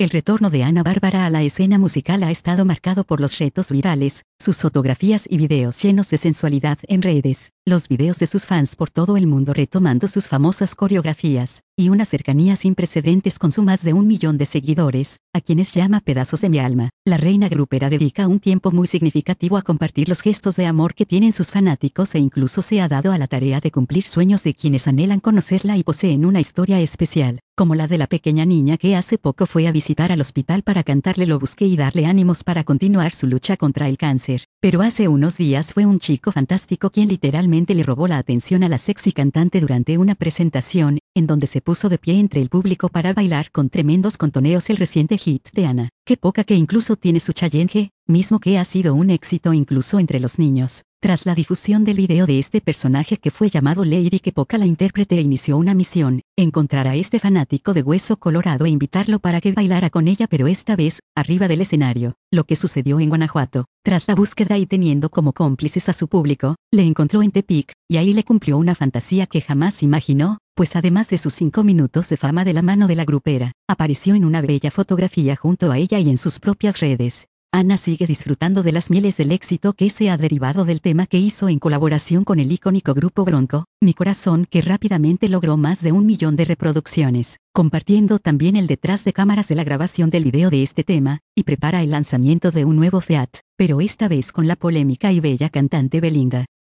El retorno de Ana Bárbara a la escena musical ha estado marcado por los retos virales, sus fotografías y videos llenos de sensualidad en redes, los videos de sus fans por todo el mundo retomando sus famosas coreografías, y una cercanía sin precedentes con su más de 1 millón de seguidores, a quienes llama pedazos de mi alma. La reina grupera dedica un tiempo muy significativo a compartir los gestos de amor que tienen sus fanáticos e incluso se ha dado a la tarea de cumplir sueños de quienes anhelan conocerla y poseen una historia especial, como la de la pequeña niña que hace poco fue a visitar al hospital para cantarle Lo busqué y darle ánimos para continuar su lucha contra el cáncer. Pero hace unos días fue un chico fantástico quien literalmente le robó la atención a la sexy cantante durante una presentación, en donde se puso de pie entre el público para bailar con tremendos contoneos el reciente hit de Ana, Qué poca, que incluso tiene su challenge, mismo que ha sido un éxito incluso entre los niños. Tras la difusión del video de este personaje que fue llamado Lady Qué poca, la intérprete inició una misión: encontrar a este fanático de hueso colorado e invitarlo para que bailara con ella, pero esta vez, arriba del escenario. Lo que sucedió en Guanajuato, tras la búsqueda y teniendo como cómplices a su público, le encontró en Tepic, y ahí le cumplió una fantasía que jamás imaginó, pues además de sus 5 minutos de fama de la mano de la grupera, apareció en una bella fotografía junto a ella y en sus propias redes. Ana sigue disfrutando de las mieles del éxito que se ha derivado del tema que hizo en colaboración con el icónico grupo Bronco, Mi Corazón, que rápidamente logró más de 1 millón de reproducciones, compartiendo también el detrás de cámaras de la grabación del video de este tema, y prepara el lanzamiento de un nuevo Fiat, pero esta vez con la polémica y bella cantante Belinda.